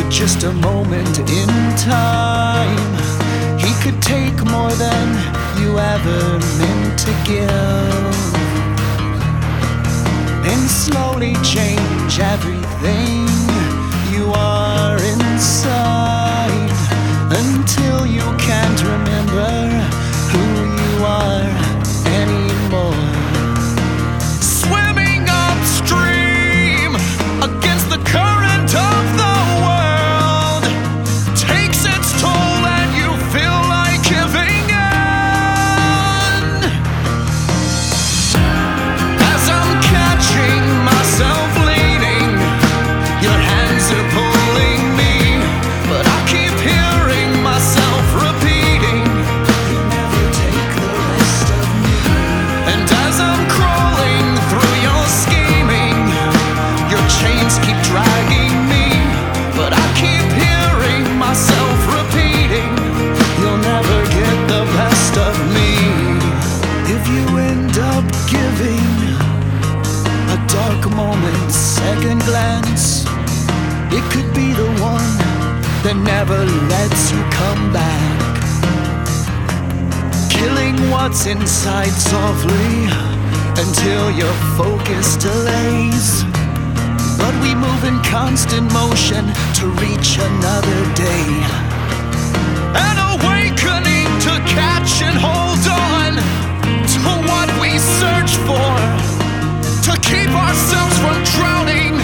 just a moment in time. He could take more than you ever meant to give, and slowly change everything you are inside, until you can't remember who you are anymore. Swimming upstream against the current of the world takes its toll, and you feel like giving in. As I'm catching myself leaning, your hands are pulling me, but I keep hearing myself repeating, "You'll never take the rest of me." And as I'm crawling through your scheming, your chains keep dragging me, but I keep hearing myself repeating, "You'll never get the best of me." If you end up giving a dark moment second glance, it could be the one that never lets you come back, killing what's inside softly until your focus delays. But we move in constant motion to reach another day, an awakening to catch and hold on to what we search for, to keep ourselves from drowning